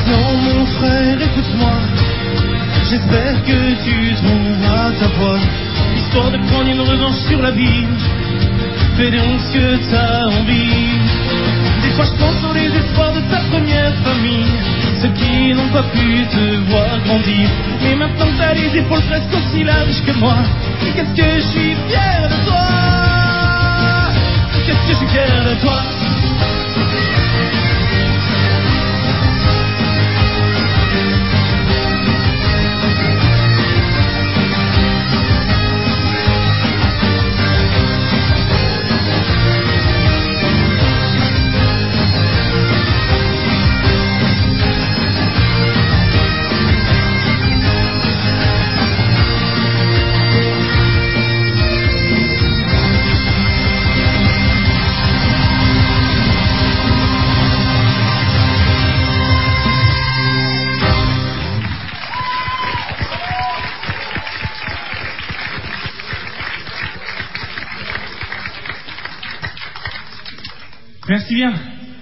maintenant mon frère, écoute-moi. J'espère que tu trouveras ta voie, histoire de prendre une revanche sur la vie. Fais donc ce que t'as envie. Des fois je pense aux désespoirs de ta première famille, ceux qui n'ont pas pu te voir grandir. Mais maintenant que t'as les épaules presque aussi larges que moi, qu'est-ce que je suis fier de toi. Qu'est-ce que je suis fier de toi. Merci bien.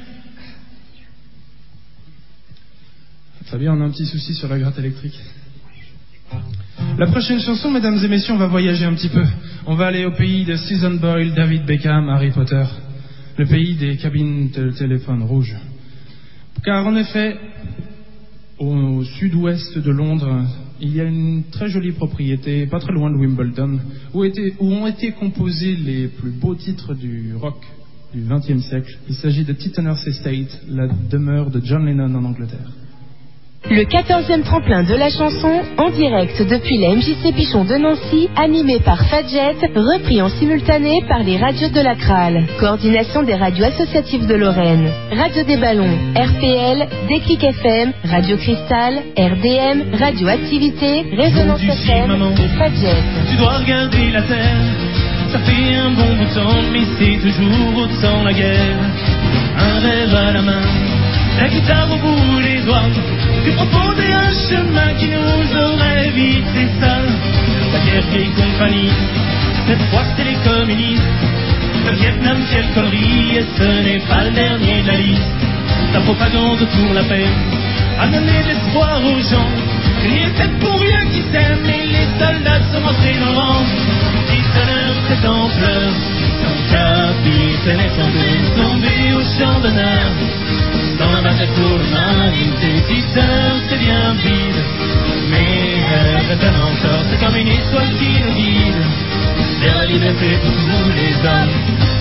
Fabien, on a un petit souci sur la gratte électrique. La prochaine chanson, mesdames et messieurs, on va voyager un petit peu. On va aller au pays de Susan Boyle, David Beckham, Harry Potter. Le pays des cabines de téléphone rouges. Car en effet, au sud-ouest de Londres, il y a une très jolie propriété, pas très loin de Wimbledon, où ont été composés les plus beaux titres du rock du XXe siècle. Il s'agit de Titanor's Estate, la demeure de John Lennon en Angleterre. Le 14e tremplin de la chanson, en direct depuis la MJC Pichon de Nancy, animé par Fadjet, repris en simultané par les radios de la CRAL. Coordination des radios associatives de Lorraine. Radio des Ballons, RPL, Déclic FM, Radio Cristal, RDM, Radio Activité, Résonance FM et Fadjet. Tu dois regarder la terre, ça fait un bon bout de temps, mais c'est toujours autant la guerre. Un rêve à la main, la guitare au bout des doigts, tu proposais un chemin qui nous aurait évité ça. La guerre vieille compagnie, cette fois c'est les communistes. Le Vietnam, quelle connerie, et ce n'est pas le dernier de la liste. La propagande pour la paix a donné de l'espoir aux gens. Il y a peut-être pour rien qui s'aiment, mais les soldats sont rentrés dans le rang. Titaner, c'est en pleurs, son capitaine est tombé au champ d'honneur. Dans la bataille pour l'humanité, Titaner, c'est bien vide, mais elle résonne encore, c'est comme une étoile qui nous guide vers la liberté pour tous les hommes.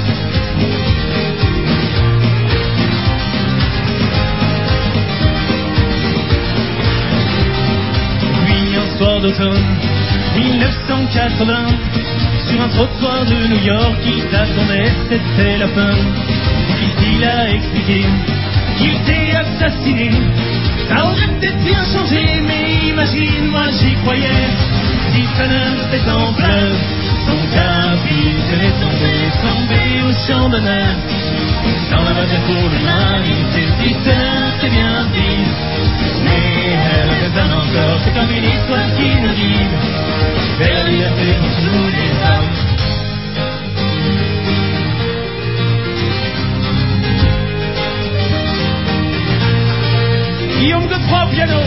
Puis un soir d'automne 1980, sur un trottoir de New York, qui t'attendait, c'était la fin. Il a expliqué qu'il t'est assassiné. Ça aurait peut-être bien changé, mais imagine, moi j'y croyais. Titaner, c'est en pleurs, son capitaine est tombé au champ d'honneur. Dans la bataille pour l'humanité, Titaner, c'est bien dit, mais elle résonne encore, c'est comme une étoile qui nous guide vers la liberté pour tous les hommes. Guillaume Godefroy, piano.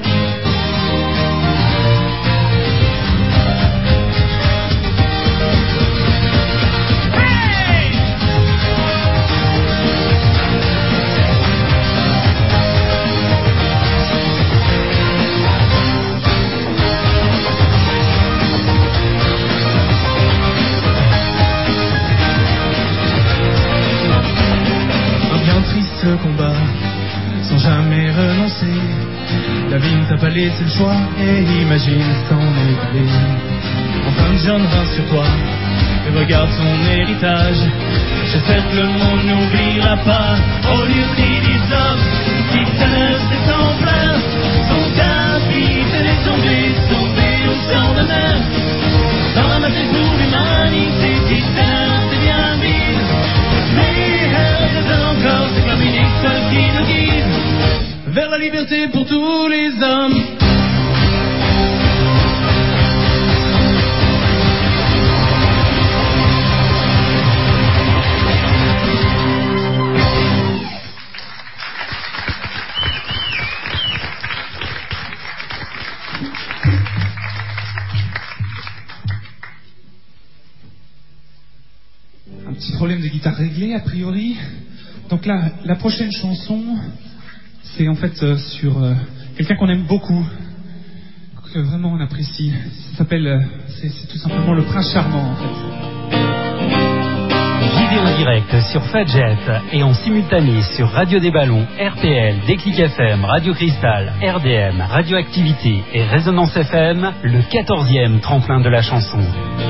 Un bien triste combat, sans jamais renoncer. La vie ne t'a pas laissé le choix, et imagine s'en est allé. Enfin John reste sur toi, et regarde son héritage. J'espère que le monde n'oubliera pas, au lieu des hommes, Titaner c'est en pleurs, son capitaine est tombé au champ d'honneur. Dans la bataille pour l'humanité, Titaner c'est bien vide, mais elle résonne encore, c'est comme une étoile qui nous guide vers la liberté pour tous les hommes. guitare réglée a priori. Donc là, la prochaine chanson, c'est en fait sur quelqu'un qu'on aime beaucoup, que vraiment on apprécie. Ça s'appelle, c'est tout simplement le Prince Charmant en fait. JV en direct sur Fadjet et en simultané sur Radio des Ballons, RPL, Déclic FM, Radio Cristal, RDM, Radioactivité et Résonance FM, le 14e tremplin de la chanson.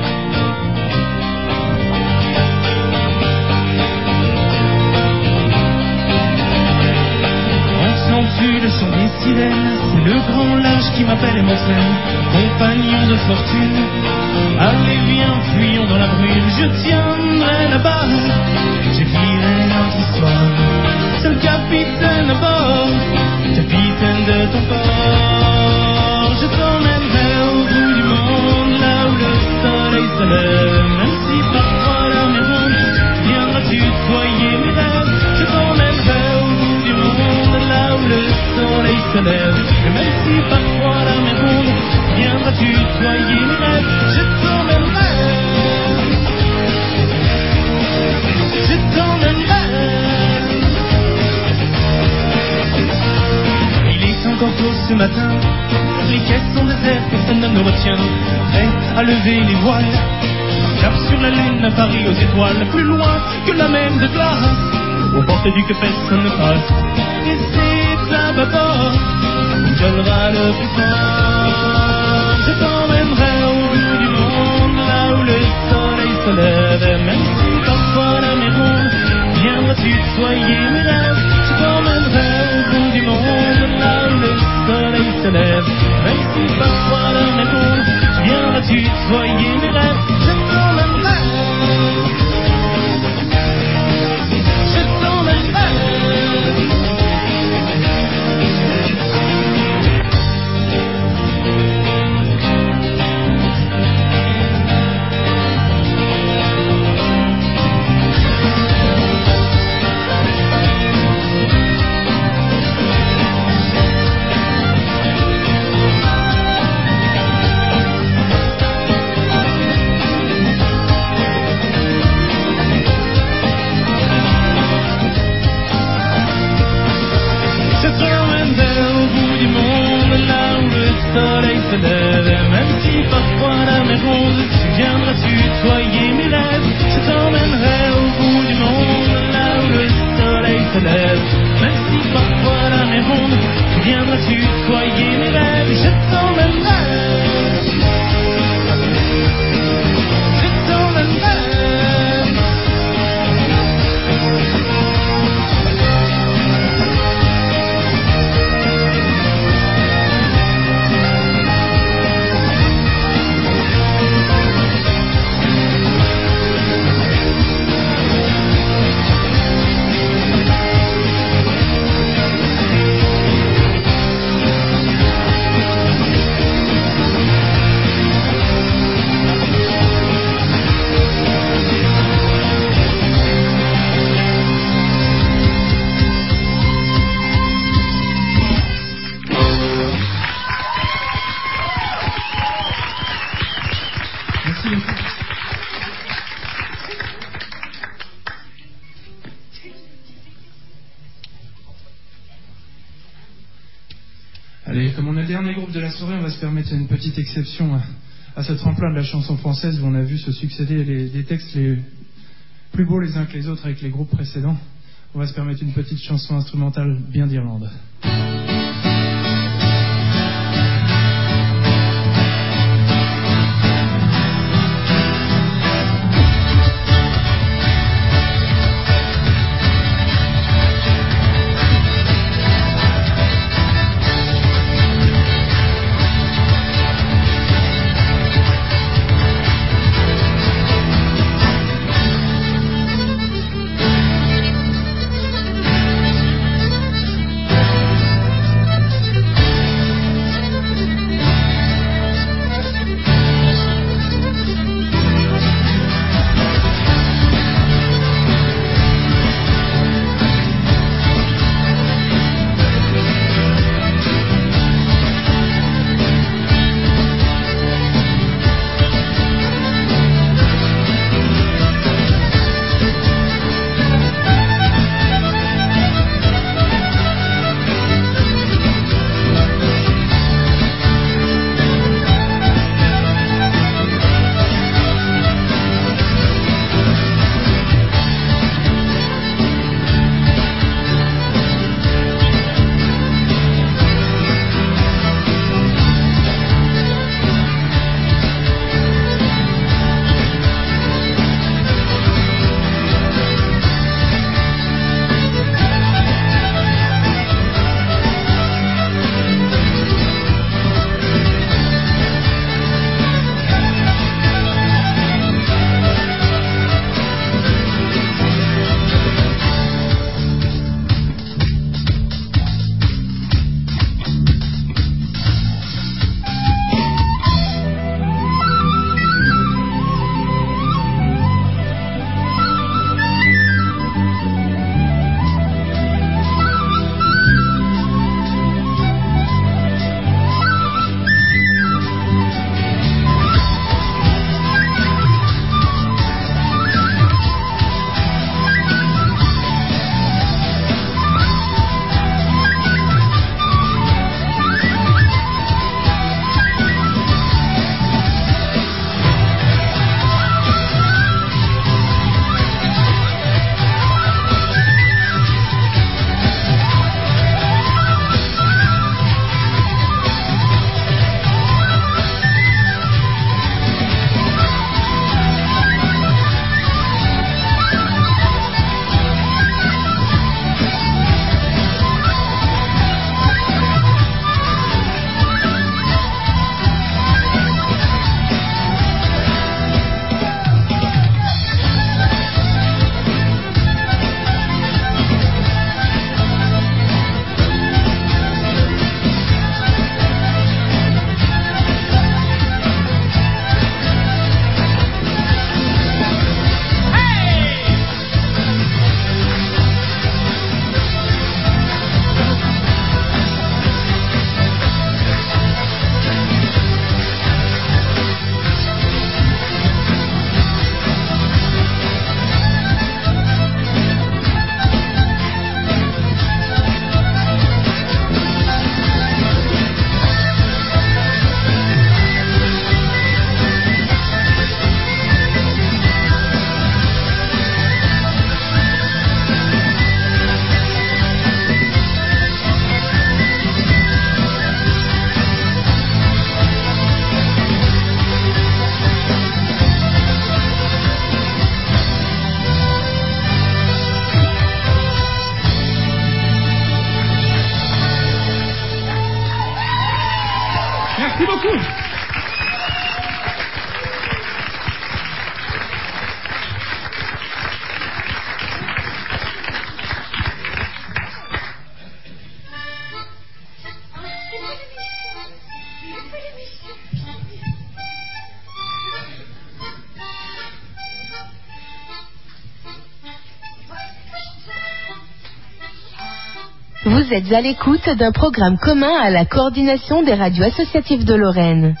Entends-tu le chant des sirènes? C'est le grand large qui m'appelle et m'entraîne, compagnon de fortune. Allez viens, fuyons dans la brume, je tiendrai la barre. J'écrirai notre histoire, c'est le capitaine à bord, capitaine de ton port. Je t'emmènerai au bout du monde, là où le soleil se lève. Même si parfois la mer ronde, viendras tutoyer mes rêves. Je t'emmènerai au bout du monde, là où le soleil se lève. Et même si parfois la mer ronde, viendras tutoyer mes rêves. Je t'emmènerai, je t'emmènerai. Il est encore tôt ce matin, les quais sont déserts, personne ne nous retient. Prêt à lever les voiles, cap sur la lune, à Paris aux étoiles, plus loin que la mer de glace, aux portes du que personne ne passe. Et c'est à bâbord où gueulera le plus fort. Je t'emmènerai au bout du monde, là où le soleil se lève. Même si parfois la mer ronde, viendras tutoyer mes rêves. Je t'emmènerai au bout du monde, là où le soleil se lève. Même si parfois la mer ronde, viendras tutoyer mes rêves. Je t'emmènerai, je t'emmènerai. Même si parfois la mer ronde, tu viendras tutoyer mes rêves. Je t'emmènerai au bout du monde, là où le soleil se lève. Même si parfois la mer ronde, tu viendras tutoyer mes rêves. Je t'emmènerai, je t'emmènerai. Allez, comme on est le dernier groupe de la soirée, on va se permettre une petite exception à ce tremplin de la chanson française où on a vu se succéder des textes les plus beaux les uns que les autres avec les groupes précédents. On va se permettre une petite chanson instrumentale bien d'Irlande. beaucoup. Vous êtes à l'écoute d'un programme commun à la coordination des radios associatives de Lorraine.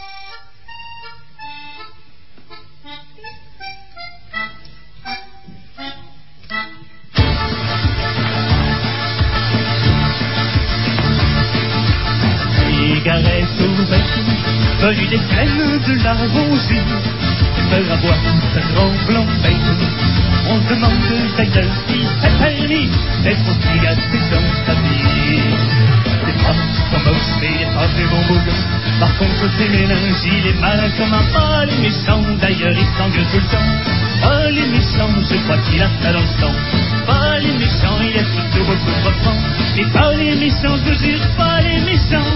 Cigarette ouverte, venue des plaines de la Rosie, faire à boire sa tremblante bête. On se demande d'ailleurs si c'est permis d'être aussi gâté dans sa vie. Les femmes sont moches, mais les femmes c'est bon beau gosse. Par contre c'est mélange, il est malin comme un pas. Les méchants d'ailleurs ils s'engueulent tout le temps. Pas les méchants, je crois qu'il a ça dans le sang. Pas les méchants, il y a surtout beaucoup de refrains. Et pas les méchants, je vous jure, pas les méchants.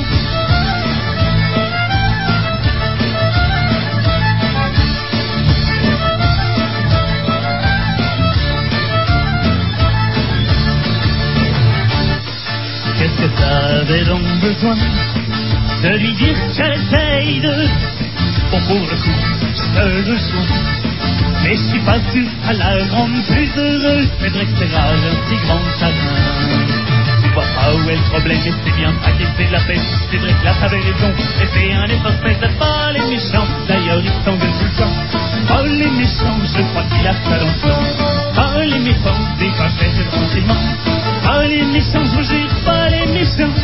Qu'est-ce que t'avais donc besoin de lui dire qu'elle t'aide? Bon, pour le coup, je te rejoins. Mais je suis pas sûr à la rendre plus heureuse. C'est vrai que c'est rare, un si grand chagrin. Tu vois pas où est le problème, mais c'est bien ça qui fait de la peine. C'est vrai que là t'avais raison, mais fais un effort, faites pas les méchants. D'ailleurs, ils s'engueulent tout le temps. Pas les méchants, je crois qu'il a ça dans le sang. Pas les méchants, des fois faites tranquillement. Pas les méchants, je vous jure, pas les méchants.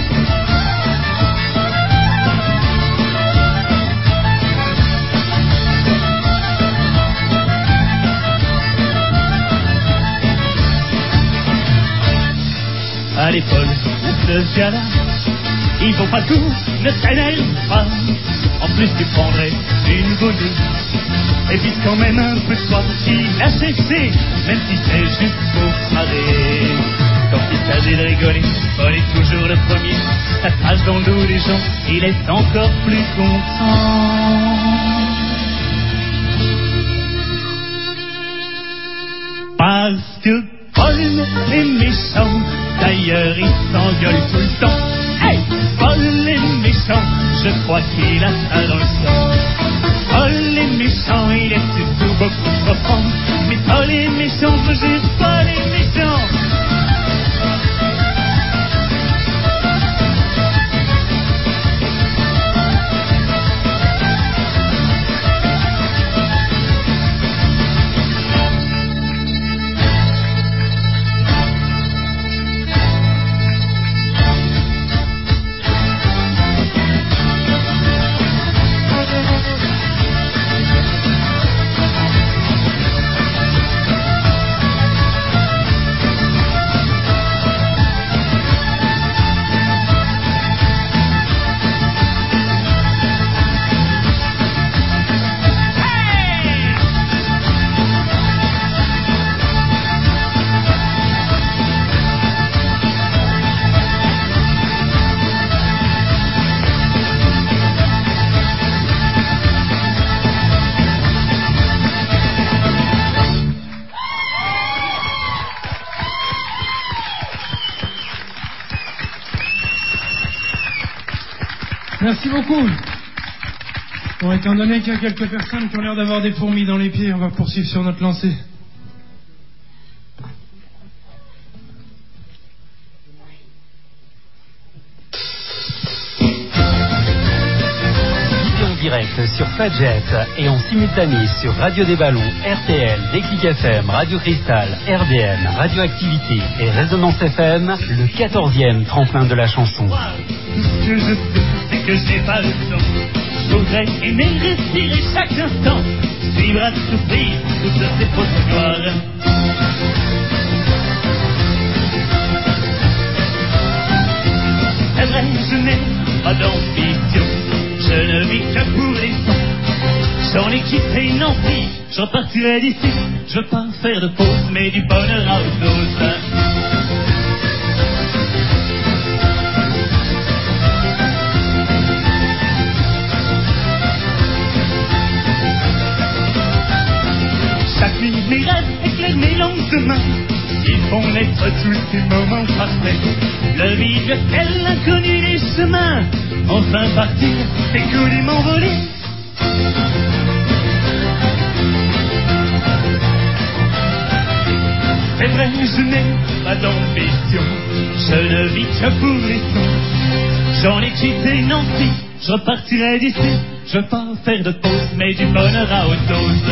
À l'école, ce gars-là, il faut pas tout, ne s'énerve pas. En plus, tu prendrais une goudou. Et puis quand même un peu de toi qui l'a cherché, même si c'est juste pour marrer. Quand il s'agit de rigoler, Paul est toujours le premier. Ça crache dans le dos des gens, il est encore plus content. Parce que Paul est méchant, d'ailleurs il s'engueule tout le temps. Hey, Paul est méchant, je crois qu'il a ça dans le sang. Paul est méchant, il est surtout beaucoup trop franc. Mais Paul est méchant, je jure, Paul est méchant. Merci beaucoup. Bon, étant donné qu'il y a quelques personnes qui ont l'air d'avoir des fourmis dans les pieds, on va poursuivre sur notre lancée. Direct sur Fadjet et en simultané sur Radio des Ballons, RTL, Déclic FM, Radio Cristal, RDM, Radioactivité et Résonance FM, le 14e tremplin de la chanson. Tout ce que je sais, c'est que je n'ai pas le temps. Je voudrais aimer respirer chaque instant, vivre à souffrir toutes ces fausses gloires. C'est vrai, je n'ai pas d'ambition. Je ne vis que pour les sons. J'en ai quitté Nancy, je repartirai d'ici. Je veux pas faire de pause, mais du bonheur à haute dose. chemin. Ils font naître tous ces moments parfaits. Le vide, l'inconnu, les chemins. Enfin partir, c'est couler, m'envoler. C'est vrai, je n'ai pas d'ambition. Je ne vis que pour les sons. J'en ai quitté Nancy, je repartirai d'ici. Je veux pas faire de pause, mais du bonheur à haute dose.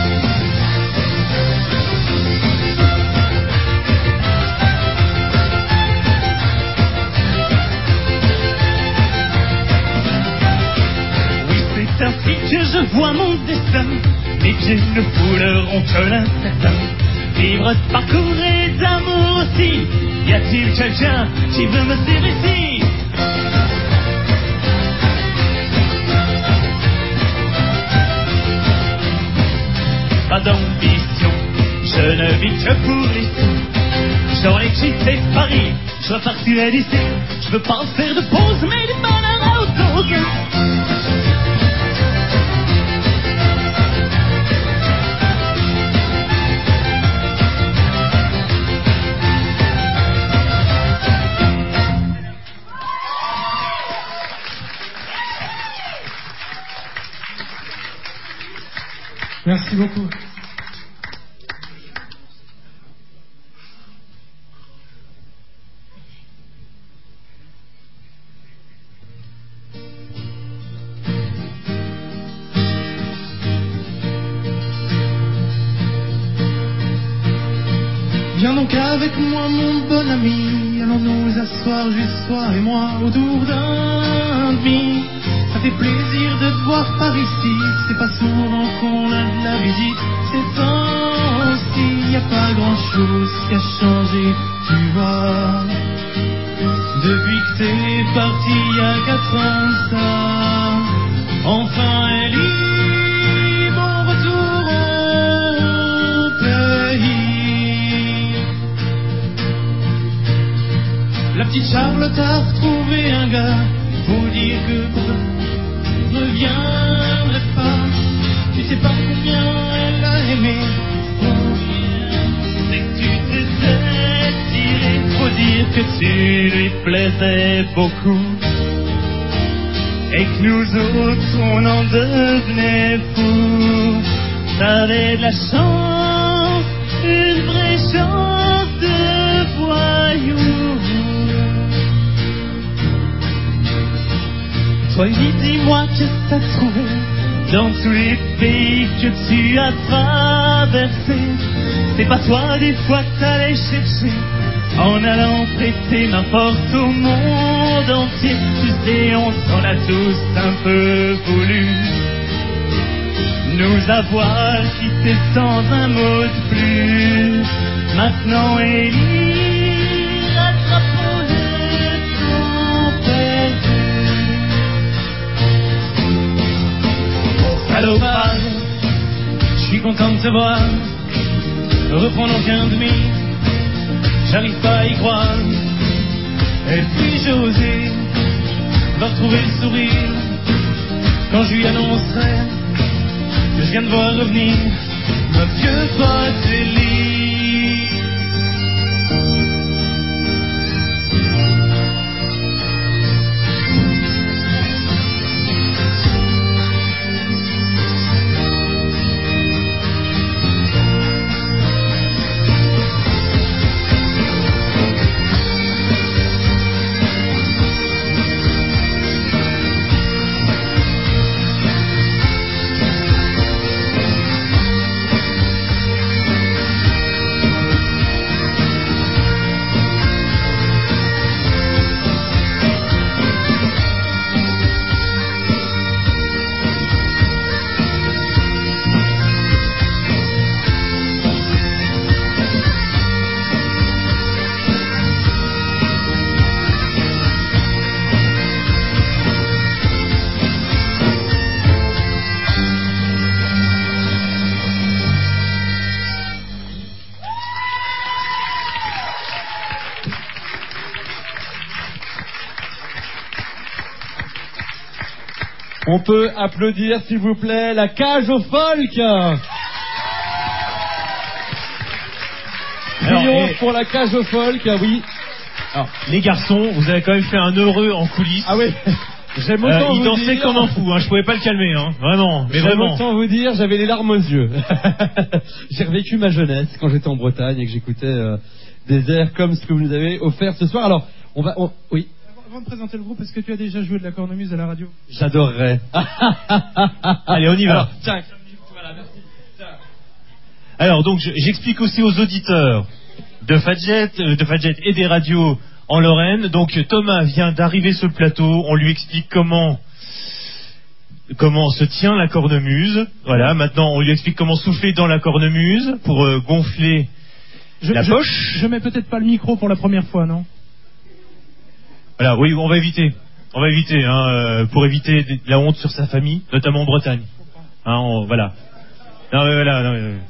C'est ainsi que je vois mon destin. Mes pieds ne fouleront que l'incertain. Vivre ce parcours et d'amour aussi. Y a-t-il quelqu'un qui veut me suivre ici? Pas d'ambition, je ne vis que pour les. J'en ai quitté Paris, je repartirai d'ici. Je veux pas faire de pause, mais du bonheur à haute dose. Merci beaucoup. Viens donc avec moi mon bon ami, allons nous asseoir juste toi et moi autour d'un demi. Ça fait plaisir de te voir par ici, c'est pas souvent qu'on a de la visite. Ces temps-ci, y a pas grand chose qui a changé, tu vois. Depuis que t'es parti y a 4 ans de ça, enfin elle libre, bon retour au pays. La petite Charlotte a retrouvé un gars, faut dire que ne reviendrait pas. Tu sais pas combien elle a aimé, combien c'est que tu t'étais tiré. Faut dire que tu lui plaisais beaucoup et que nous autres on en devenait fous. T'avais de la chance, une vraie chance de voyou. Toi, dis-moi que t'as trouvé dans tous les pays que tu as traversés. C'est pas toi des fois que t'allais chercher en allant prêter n'importe au monde entier. Tu sais, on s'en a tous un peu voulu nous avoir quittés sans un mot de plus. Maintenant, Élie, rattrapons-le temps perdu. Allô, je suis content de te voir. Reprenons qu'un demi. J'arrive pas à y croire. Et puis j'ai osé va retrouver le sourire quand je lui annoncerai que je viens de voir revenir ma vieux pote Élie. On peut applaudir, s'il vous plaît, la cage au folk. triomphe pour la cage au folk, ah oui. Alors, les garçons, vous avez quand même fait un heureux en coulisses. Ah oui. J'aime autant il dansait comme un fou, hein, je pouvais pas le calmer, hein, vraiment, mais J'aime vraiment. autant vous dire, j'avais les larmes aux yeux. J'ai revécu ma jeunesse quand j'étais en Bretagne et que j'écoutais des airs comme ce que vous nous avez offert ce soir. Alors, oui. Avant de présenter le groupe, est-ce que tu as déjà joué de la cornemuse à la radio? J'adorerais. Allez, on y va. Alors, tiens, voilà, merci. Tiens. Alors, donc, j'explique aussi aux auditeurs de Fadjet et des radios en Lorraine. Donc Thomas vient d'arriver sur le plateau, on lui explique comment se tient la cornemuse. Voilà, maintenant on lui explique comment souffler dans la cornemuse pour gonfler la poche. Je mets peut-être pas le micro pour la première fois, non? Voilà, oui, on va éviter, hein, pour éviter la honte sur sa famille, notamment en Bretagne. Hein, voilà. Non, mais voilà. Non, mais...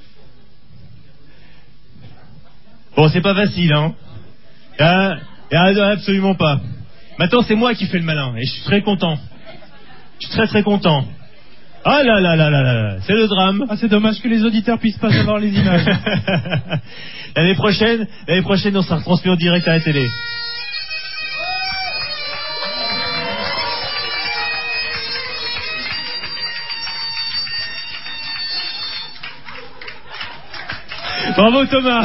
Bon, c'est pas facile, hein. Absolument pas. Maintenant, c'est moi qui fais le malin et je suis très content. Je suis très content. Ah là là là là là, c'est le drame. Ah, c'est dommage que les auditeurs puissent pas savoir les images. L'année prochaine, on sera retransmis en direct à la télé. Bravo Thomas.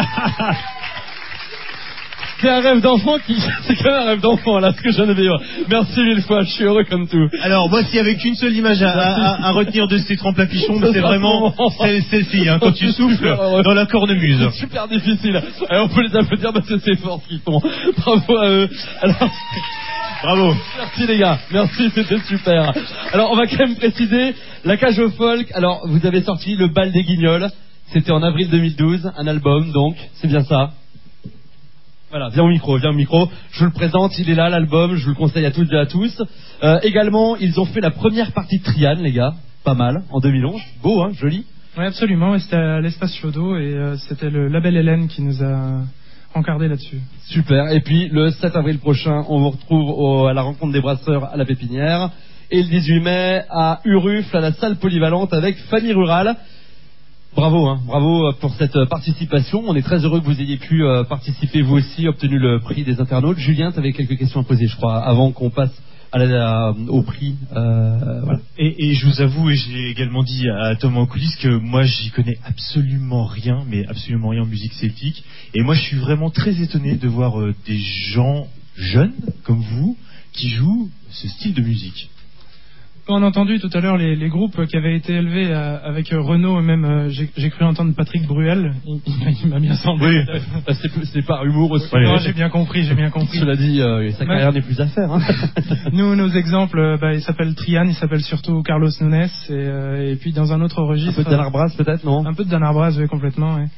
C'est un rêve d'enfant c'est quand même un rêve d'enfant là, ce que je viens de vivre. Merci mille fois, je suis heureux comme tout. Alors moi, s'il y avait qu'une seule image à retenir de ces tremplins pichons, c'est vraiment celle-ci, hein, quand tu souffles dans la cornemuse. C'est super difficile. Alors, on peut les applaudir parce que c'est fort ce qu'ils font. Bravo à eux. Alors, bravo. Merci les gars, merci, c'était super. Alors on va quand même préciser, la cage au folk, alors vous avez sorti le bal des Guignols, c'était en avril 2012, un album donc, c'est bien ça. Voilà, viens au micro. Je vous le présente, il est là l'album, je vous le conseille à toutes et à tous. Également, ils ont fait la première partie de Trian, les gars, pas mal, en 2011. Beau, hein, joli. Oui, absolument, c'était à l'Espace Chaudeau et c'était le label Hélène qui nous a encardé là-dessus. Super, et puis le 7 avril prochain, on vous retrouve à la rencontre des brasseurs à la Pépinière. Et le 18 mai, à Urufle, à la salle polyvalente avec Famille Rurale. Bravo pour cette participation. On est très heureux que vous ayez pu participer vous aussi, obtenu le prix des internautes. Julien, tu avais quelques questions à poser, je crois, avant qu'on passe au prix. Voilà. Et je vous avoue, et j'ai également dit à Thomas en coulisses que moi j'y connais absolument rien, mais absolument rien en musique celtique. Et moi je suis vraiment très étonné de voir des gens jeunes comme vous qui jouent ce style de musique. On a entendu tout à l'heure les groupes qui avaient été élevés avec Renaud, et même j'ai cru entendre Patrick Bruel. Il m'a bien semblé. Oui, c'est par humour aussi. Non, j'ai bien compris. Cela dit, sa carrière n'est plus à faire. Hein. Nous, nos exemples, il s'appelle Trian, il s'appelle surtout Carlos Nunes, et puis dans un autre registre. Un peu de Dan Arbraz peut-être, non? Un peu de Dan Arbraz, oui, complètement. Ouais.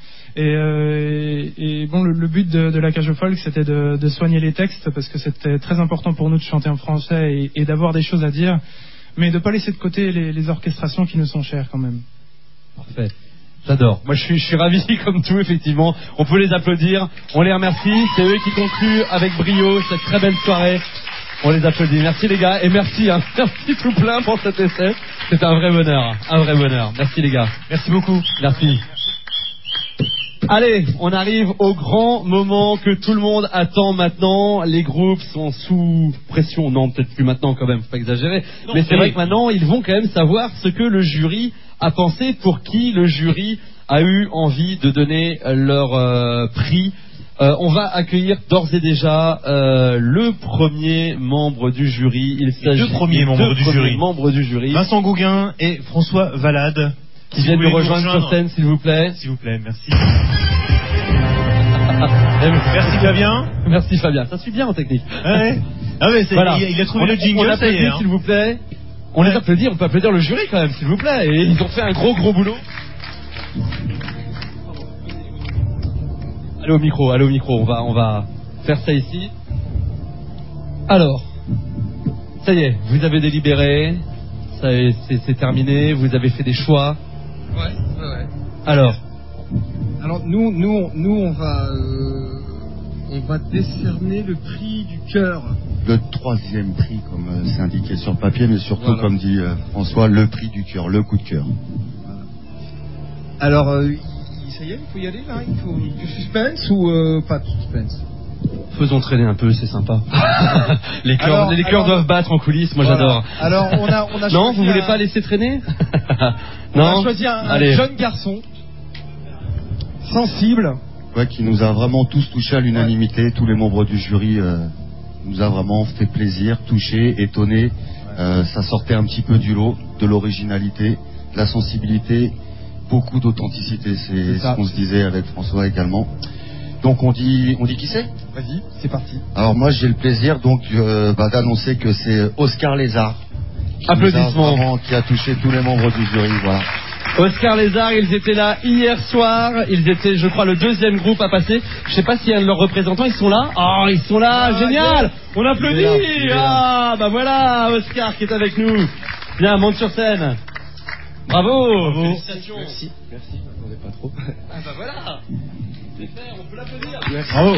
Et bon, le but de la cage au folk, c'était de soigner les textes, parce que c'était très important pour nous de chanter en français et d'avoir des choses à dire. Mais de ne pas laisser de côté les orchestrations qui nous sont chères quand même. Parfait. J'adore. Moi je suis ravi comme tout, effectivement. On peut les applaudir. On les remercie. C'est eux qui concluent avec brio cette très belle soirée. On les applaudit. Merci les gars. Et merci tout plein pour cet essai. C'est un vrai bonheur. Merci les gars. Merci beaucoup. Merci. Allez, on arrive au grand moment que tout le monde attend maintenant. Les groupes sont sous pression. Non, peut-être plus maintenant quand même, faut pas exagérer. Non, mais c'est vrai que maintenant, ils vont quand même savoir ce que le jury a pensé, pour qui le jury a eu envie de donner leur prix. On va accueillir d'ores et déjà le premier membre du jury. Il s'agit deux premiers membres du jury. Vincent Gouguin et François Valade. Qui viennent nous rejoindre sur scène, s'il vous plaît. S'il vous plaît, merci. Merci Fabien. Merci Fabien. Ça suit bien en technique. Ouais. Ah mais voilà. il a trouvé le jingle. On applaudit, s'il vous plaît. On les applaudit. On peut applaudir le jury quand même, s'il vous plaît. Et ils ont fait un gros boulot. Allez au micro. On va faire ça ici. Alors, ça y est, vous avez délibéré. C'est terminé. Vous avez fait des choix. Ouais. Alors nous on va décerner le prix du cœur. Le troisième prix, comme c'est indiqué sur le papier, mais surtout, voilà, comme dit François, le prix du cœur, le coup de cœur. Voilà. Alors il ça y est, il faut y aller là. Il faut du suspense ou pas de suspense? Faisons traîner un peu, c'est sympa. les cœurs doivent battre en coulisses, moi voilà. j'adore. Alors on a non, vous voulez pas laisser traîner? On a choisi un jeune garçon sensible. Ouais, qui nous a vraiment tous touchés à l'unanimité. Tous les membres du jury nous a vraiment fait plaisir, touché, étonné. Ça sortait un petit peu du lot, de l'originalité, de la sensibilité, beaucoup d'authenticité. C'est ce qu'on se disait avec François également. Donc on dit qui c'est? Vas-y, c'est parti. Alors moi j'ai le plaisir donc d'annoncer que c'est Oscar Lézard. Applaudissements. Qui a touché tous les membres du jury, voilà. Oscar Lézard, ils étaient là hier soir. Ils étaient, je crois, le deuxième groupe à passer. Je sais pas s'il y a un de leurs représentants. Ils sont là. Oh, ils sont là. Génial. On applaudit. Ah, bah voilà, Oscar qui est avec nous. Bien, monte sur scène. Bravo. Félicitations. Merci. Attendez pas trop. Ah bah voilà. C'est fait, on peut l'applaudir. Merci. Bravo.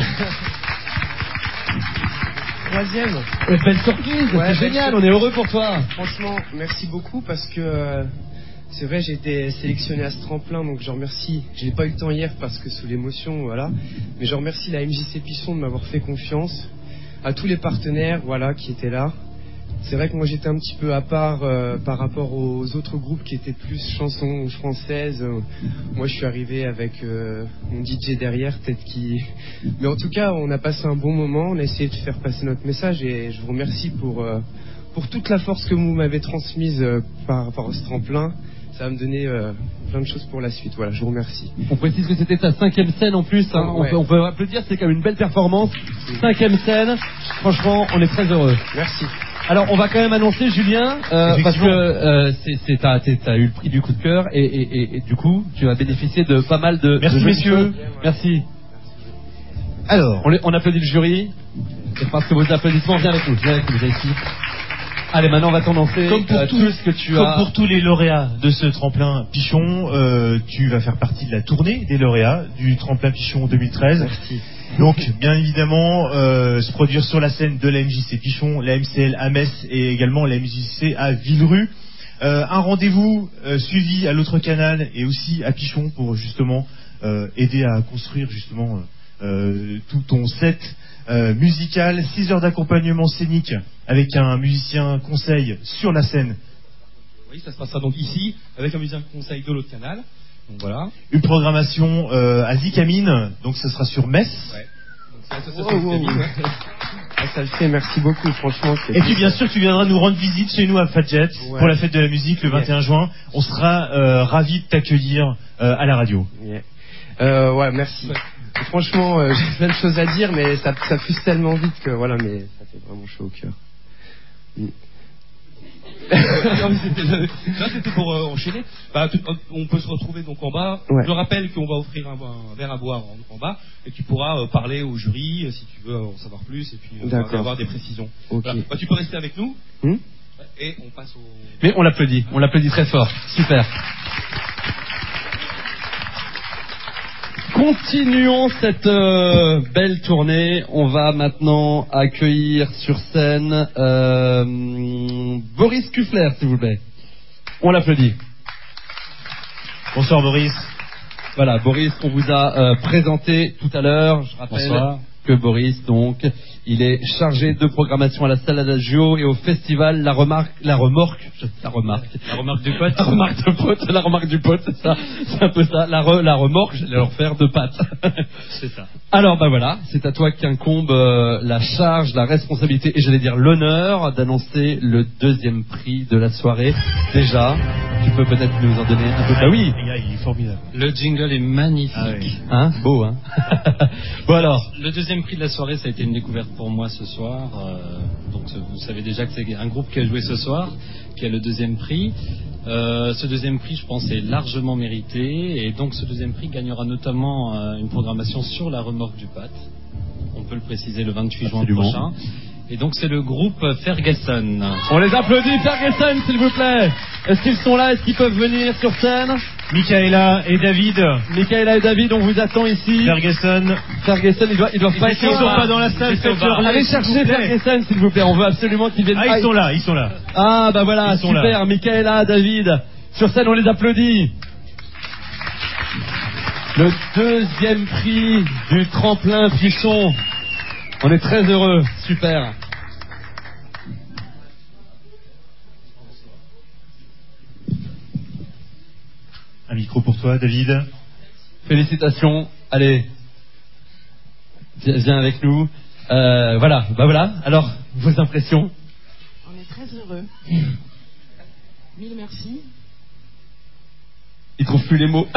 Troisième. Belle surprise. C'est génial. On est heureux pour toi. Franchement, merci beaucoup parce que c'est vrai, j'ai été sélectionné à ce tremplin, donc je remercie. Je n'ai pas eu le temps hier parce que sous l'émotion, voilà. Mais je remercie la MJC Pichon de m'avoir fait confiance, à tous les partenaires, voilà, qui étaient là. C'est vrai que moi j'étais un petit peu à part par rapport aux autres groupes qui étaient plus chansons françaises. Moi je suis arrivé avec mon DJ derrière, peut-être qui. Mais en tout cas, on a passé un bon moment. On a essayé de faire passer notre message et je vous remercie pour toute la force que vous m'avez transmise par rapport à ce tremplin. Ça va me donner plein de choses pour la suite. Voilà, je vous remercie. On précise que c'était ta 5e scène en plus. Hein. Ouais. On peut applaudir, c'est quand même une belle performance. 5e scène. Franchement, on est très heureux. Merci. Alors, on va quand même annoncer, Julien, parce que t'as eu le prix du coup de cœur et du coup, tu as bénéficié de pas mal de. Merci, messieurs. Merci. Alors, on applaudit le jury. Et parce que vos applaudissements, viens avec nous, viens ici. Allez, maintenant on va t'annoncer comme pour tout ce que tu as. Comme pour tous les lauréats de ce tremplin Pichon, tu vas faire partie de la tournée des lauréats du tremplin Pichon 2013. Merci. Donc, bien évidemment, se produire sur la scène de la MJC Pichon, la MCL à Metz et également la MJC à Villerue. Un rendez-vous suivi à l'autre canal et aussi à Pichon pour justement aider à construire justement tout ton set musical. 6 heures d'accompagnement scénique avec un musicien conseil sur la scène. Oui, ça se passera donc ici avec un musicien conseil de l'autre canal. Donc voilà. Une programmation à Zikamine, donc ce sera sur Metz. Ouais. Ça le fait, merci beaucoup, franchement. Et puis bien sûr, tu viendras nous rendre visite chez nous à Fadjet pour la fête de la musique le 21 juin. On sera ravis de t'accueillir à la radio. Ouais, merci. Franchement, j'ai plein de choses à dire, mais ça fuse tellement vite que voilà, mais ça fait vraiment chaud au cœur. Là, c'était pour enchaîner. On peut se retrouver donc en bas. Ouais. Je rappelle qu'on va offrir un verre à boire en bas et tu pourras parler au jury si tu veux en savoir plus et puis avoir des précisions. Okay. Voilà. Tu peux rester avec nous et on passe au. Mais on l'applaudit très fort. Super. Continuons cette belle tournée. On va maintenant accueillir sur scène Boris Kuffler, s'il vous plaît. On l'applaudit. Bonsoir Boris. Voilà, Boris, on vous a présenté tout à l'heure. Je rappelle que Boris, donc, il est chargé de programmation à la salle Adagio et au festival La Remarque du Pote, c'est ça, c'est un peu ça, la remorque, j'allais leur faire de pattes. C'est ça. Alors, bah voilà, c'est à toi qu'incombe la charge, la responsabilité et j'allais dire l'honneur d'annoncer le 2e prix de la soirée. Déjà, tu peux peut-être nous en donner un peu. Ah oui, il est formidable. Le jingle est magnifique. Ah oui. Hein, beau, hein. Bon alors. Le 2e prix de la soirée, ça a été une découverte pour moi ce soir. Donc vous savez déjà que c'est un groupe qui a joué ce soir, qui a le 2e prix. Ce 2e prix, je pense, est largement mérité. Et donc ce 2e prix gagnera notamment une programmation sur la remorque du Pat. On peut le préciser le 28 juin prochain. Et donc c'est le groupe Ferguson. On les applaudit, Ferguson, s'il vous plaît. Est-ce qu'ils sont là? Est-ce qu'ils peuvent venir sur scène? Michaela et David, on vous attend ici. Ferguson, ils doivent pas être là. Ils sont pas dans la salle, allez chercher Ferguson, s'il vous plaît. On veut absolument qu'ils viennent. Ah, ils sont là. Ah, bah voilà, super. Michaela, David, sur scène, on les applaudit. Le deuxième prix du tremplin Pichon. On est très heureux, super. Un micro pour toi, David. Félicitations. Allez, viens avec nous. Voilà, Alors, vos impressions? On est très heureux. Mille merci. Il trouve plus les mots. Dans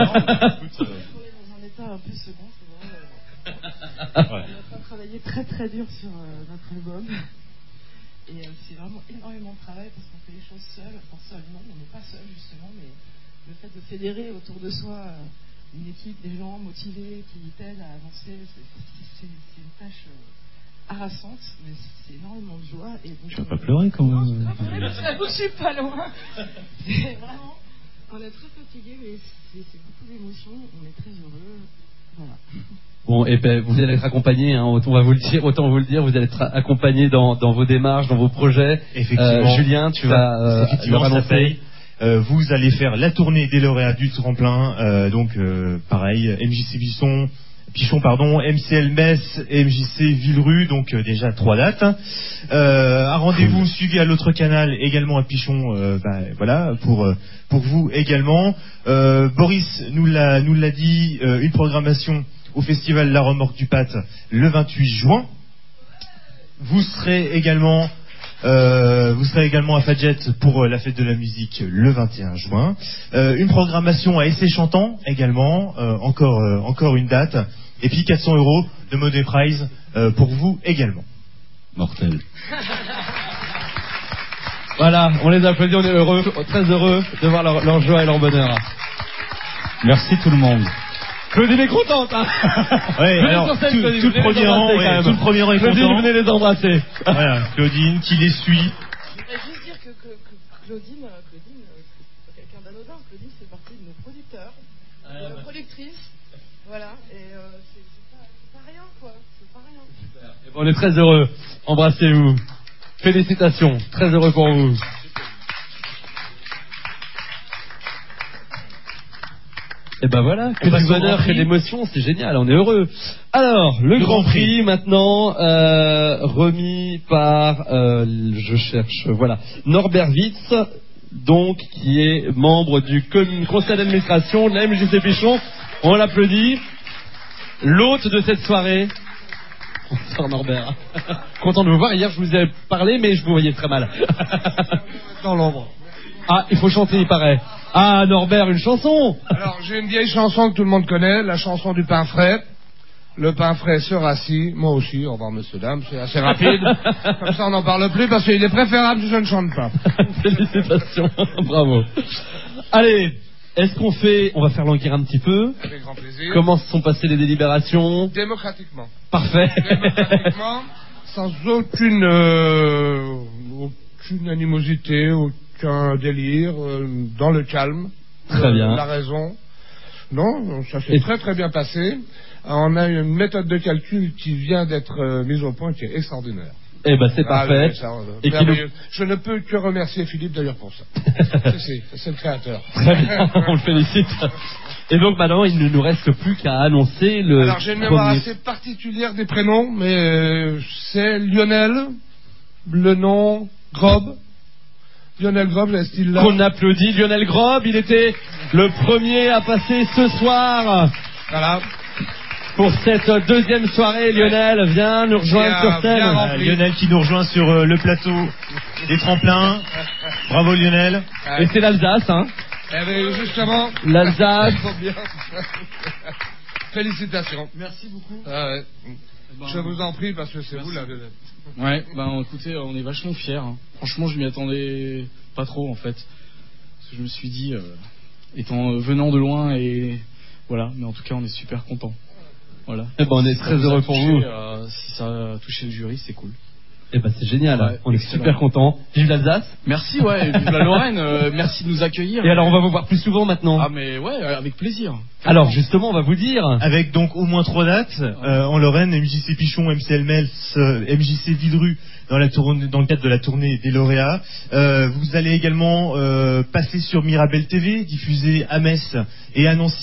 un état un peu second, c'est vrai. On est en train de travailler très très dur sur notre album. Et c'est vraiment énormément de travail parce qu'on fait les choses seuls. Enfin, seul, non, on n'est pas seul justement, mais le fait de fédérer autour de soi une équipe, des gens motivés qui t'aident à avancer, c'est une tâche harassante, mais c'est énormément de joie. Et donc, tu vas pas pleurer quand même. Non, je suis pas loin. C'est vraiment, on est très fatigué, mais c'est beaucoup d'émotions. On est très heureux. Voilà. Bon, et ben, vous allez être accompagné, hein, autant vous le dire, vous allez être accompagné dans vos démarches, dans vos projets. Effectivement. Julien, tu vas effectivement, ça paye. Vous allez faire la tournée des lauréats du tremplin, pareil, MJC Pichon, MCL Metz et MJC Villerue, donc déjà 3 dates. Un rendez-vous suivi à l'autre canal, également à Pichon, voilà, pour vous également. Boris nous l'a dit, une programmation au festival La Remorque du Pat le 28 juin. Vous serez également à Fadjet pour la fête de la musique le 21 juin. Une programmation à Essai Chantant également, encore une date. Et puis 400 € de Modé Prize pour vous également. Mortel. Voilà, on les applaudit, on est heureux, très heureux de voir leur joie et leur bonheur. Merci tout le monde. Claudine est contente, hein. Ouais, alors, tout le premier rang est content. Claudine, venez les embrasser. Voilà, Claudine qui les suit. Je voudrais juste dire que Claudine, c'est quelqu'un d'anodin. Claudine fait partie de nos producteurs, de nos productrices. Voilà, et c'est pas rien, quoi. C'est pas rien. Et bon, on est très heureux. Embrassez-vous. Félicitations. Très heureux pour vous. Et ben voilà, que du bonheur, que de l'émotion, c'est génial, on est heureux. Alors, le Grand Prix maintenant, remis par, Norbert Witz, donc, qui est membre du conseil d'administration de la MJC Pichon. On l'applaudit. L'hôte de cette soirée. Bonsoir Norbert. Content de vous voir. Hier, je vous ai parlé, mais je vous voyais très mal. Dans l'ombre. Ah, il faut chanter, il paraît. Ah, Norbert, une chanson. Alors, j'ai une vieille chanson que tout le monde connaît, la chanson du pain frais. Le pain frais se rassit, moi aussi, au revoir monsieur, dame, c'est assez rapide. Comme ça, on n'en parle plus parce qu'il est préférable si je ne chante pas. Félicitations, bravo. Allez, on va faire languir un petit peu. Avec grand plaisir. Comment se sont passées les délibérations? Démocratiquement. Parfait. Démocratiquement, sans aucune animosité, aucun délire, dans le calme. Très bien. La raison. Non, ça s'est très très bien passé. On a une méthode de calcul qui vient d'être mise au point, qui est extraordinaire. Eh ben c'est parfait. Je ne peux que remercier Philippe d'ailleurs pour ça. c'est le créateur. Très bien, on le félicite. Et donc maintenant, il ne nous reste plus qu'à annoncer le. Alors j'ai une mémoire assez particulière des prénoms, mais c'est Lionel, le nom Grob. Lionel Grob, est-il là? Qu'on applaudit. Lionel Grob, il était le premier à passer ce soir. Voilà. Pour cette deuxième soirée, Lionel, viens nous rejoindre sur scène. Lionel qui nous rejoint sur le plateau des tremplins. Bravo Lionel. Et c'est l'Alsace, hein. Eh bien, justement. L'Alsace. Félicitations. Merci beaucoup. Je vous en prie parce que c'est vous la vedette. Ouais, écoutez, on est vachement fiers. Hein. Franchement, je m'y attendais pas trop en fait. Parce que je me suis dit, venant de loin et voilà, mais en tout cas, on est super contents. Voilà. Eh ben, on est très heureux pour vous. Si ça a touché le jury, c'est cool. Eh ben, c'est génial. Ouais, on est super contents. Vive l'Alsace. Merci, ouais. Vive la Lorraine. Merci de nous accueillir. Et alors, on va vous voir plus souvent maintenant. Ah, mais ouais, avec plaisir. Alors, justement, on va vous dire. Avec donc au moins 3 dates en Lorraine, MJC Pichon, MCL Metz, MJC Villerue dans le cadre de la tournée des lauréats. Vous allez également passer sur Mirabel TV, diffuser à Metz et à Nancy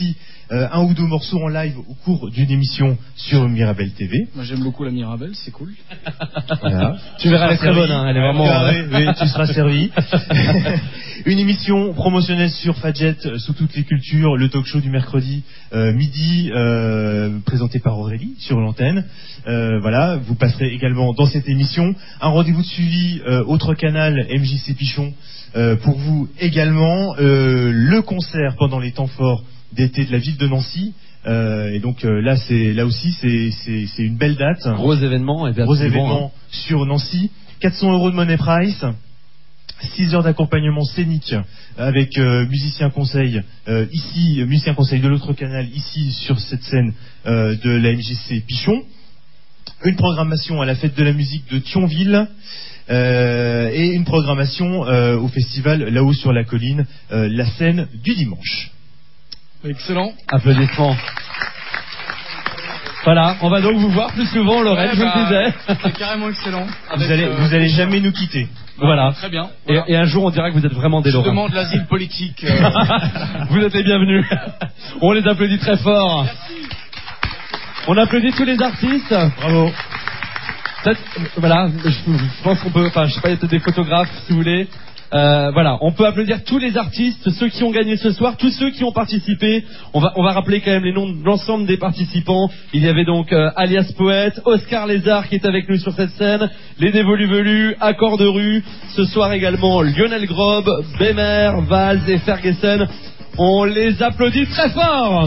un ou deux morceaux en live au cours d'une émission sur Mirabel TV. Moi j'aime beaucoup la Mirabel, c'est cool. Voilà. Tu verras, elle est très bonne, hein, elle est vraiment... Oui, tu seras servi. Une émission promotionnelle sur Fadjet sous toutes les cultures, le talk show du mercredi midi, présenté par Aurélie sur l'antenne. Voilà, vous passerez également dans cette émission. Un rendez-vous de suivi, autre canal, MJC Pichon, pour vous également. Le concert pendant les temps forts d'été de la ville de Nancy. Et donc là aussi c'est une belle date. Gros événement, sur Nancy. 400 € de money price. 6 heures d'accompagnement scénique avec musicien conseil musicien conseil de l'autre canal ici sur cette scène de la MJC Pichon. Une programmation à la fête de la musique de Thionville et une programmation au festival là-haut sur la colline, la scène du dimanche. Excellent. Applaudissements. Voilà, on va donc vous voir plus souvent, Lorraine, je le disais. C'est carrément excellent. Vous allez jamais nous quitter. Voilà. Très bien. Voilà. Et un jour, on dira que vous êtes vraiment des Lorrains. Je demande l'asile politique. Vous êtes les bienvenus. On les applaudit très fort. Merci. On applaudit tous les artistes. Bravo. Voilà, je pense qu'on peut, enfin, je sais pas, il y a peut-être des photographes, si vous voulez. Voilà, on peut applaudir tous les artistes, ceux qui ont gagné ce soir, tous ceux qui ont participé. On va rappeler quand même les noms de l'ensemble des participants. Il y avait donc Alias Poète, Oscar Lézard qui est avec nous sur cette scène, les Dévolus Velus, Accord de rue. Ce soir également Lionel Grob, Bémer, Valls et Ferguson. On les applaudit très fort.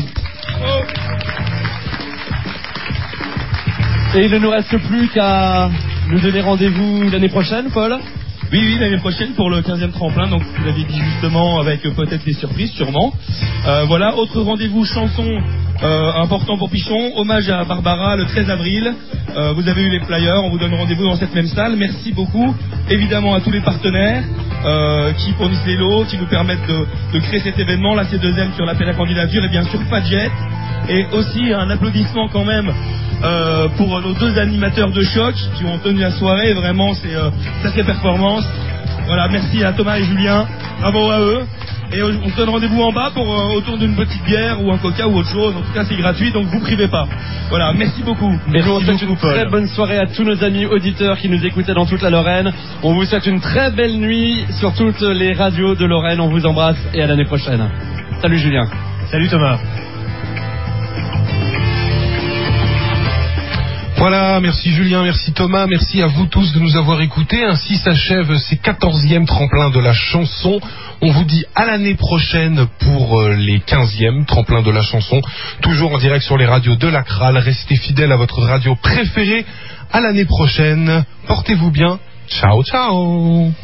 Et il ne nous reste plus qu'à nous donner rendez-vous l'année prochaine, Paul. Oui, l'année prochaine pour le 15e tremplin, donc vous l'avez dit justement, avec peut-être des surprises, sûrement. Voilà, autre rendez-vous chanson important pour Pichon, hommage à Barbara le 13 avril. Vous avez eu les flyers, on vous donne rendez-vous dans cette même salle. Merci beaucoup, évidemment, à tous les partenaires qui fournissent les lots, qui nous permettent de créer cet événement. Là, c'est deuxième sur l'appel à candidature, et bien sûr Fadjet. Et aussi un applaudissement quand même pour nos deux animateurs de choc qui ont tenu la soirée. Vraiment, c'est sacrée performance. Voilà, merci à Thomas et Julien. Bravo à eux. Et on se donne rendez-vous en bas pour autour d'une petite bière ou un coca ou autre chose. En tout cas, c'est gratuit, donc vous privez pas. Voilà, merci beaucoup. Et nous, on souhaite une très bonne soirée à tous nos amis auditeurs qui nous écoutaient dans toute la Lorraine. On vous souhaite une très belle nuit sur toutes les radios de Lorraine. On vous embrasse et à l'année prochaine. Salut Julien. Salut Thomas. Voilà, merci Julien, merci Thomas, merci à vous tous de nous avoir écoutés. Ainsi s'achève ces 14e tremplins de la chanson. On vous dit à l'année prochaine pour les 15e tremplins de la chanson. Toujours en direct sur les radios de la CRAL. Restez fidèles à votre radio préférée. À l'année prochaine. Portez-vous bien. Ciao, ciao.